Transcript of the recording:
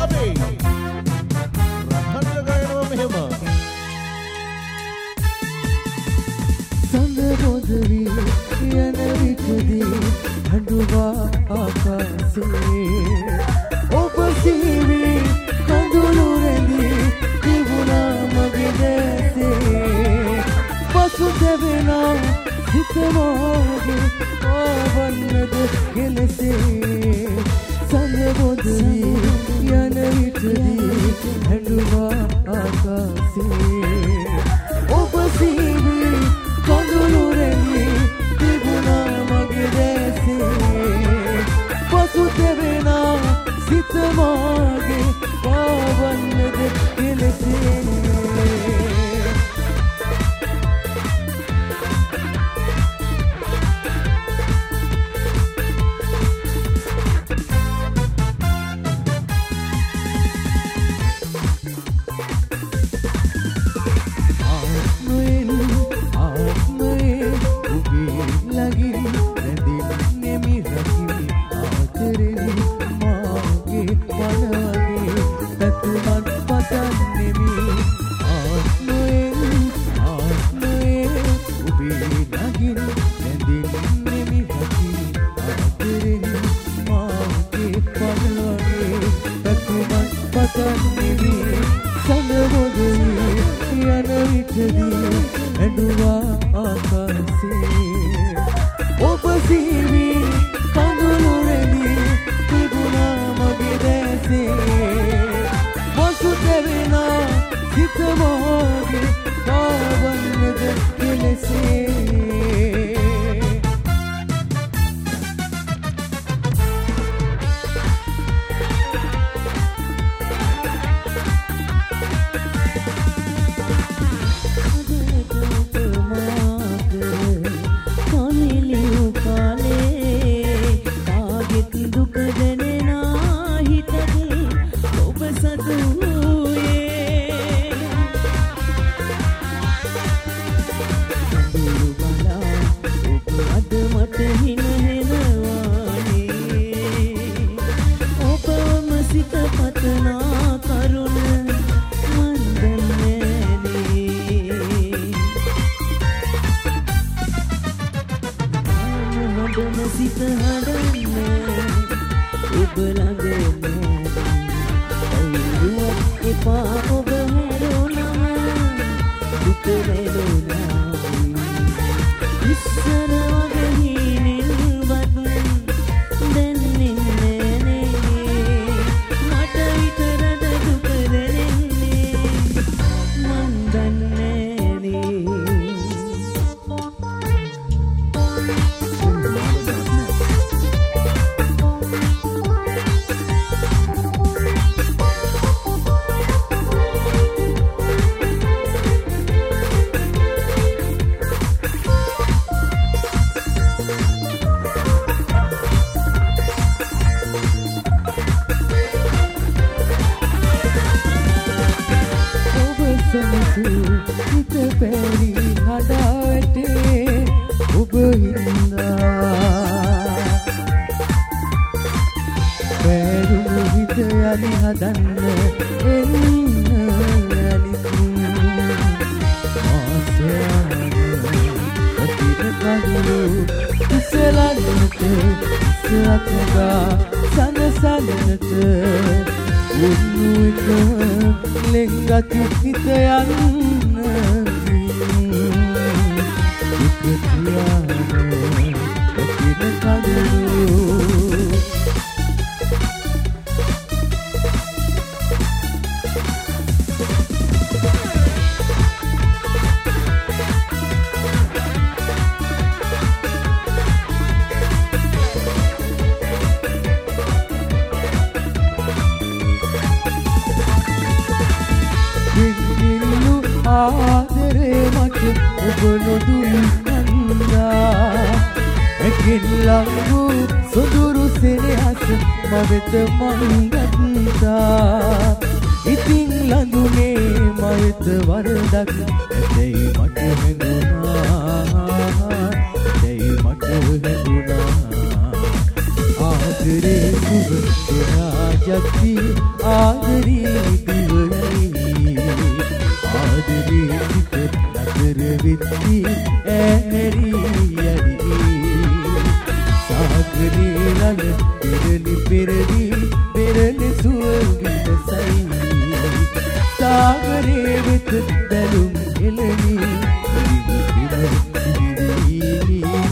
අපි රහන්න ගයනවා මෙහෙම සඳ පොදවි යන විටදී හඬුවා ආකාශේ ඔබ සීවි කඳුළු රැඳී තිබුණා මගේ දැසේ පසුතැවෙනා හිත මෝගේ ආවන්නද කෙලෙසේ සඳ පොදවි යන විටදී හඬුවා ආකාශේ ඔබ සීවි කඳුළු රැඳී තිබුණා මගේ දැසේ පසුතැවෙනා සිත මාගේ පාවන්නද කෙලෙසේ ජක්ති ආදරේ දිවයි ආදරේ සිත නතර වෙත්ති ඇහැරි යඩි සාගරේ රළ පෙරලි පෙරලි පෙරලි සුව විදසයි සාගරේ වෙත බැලුම් එළනි දිවි දිවි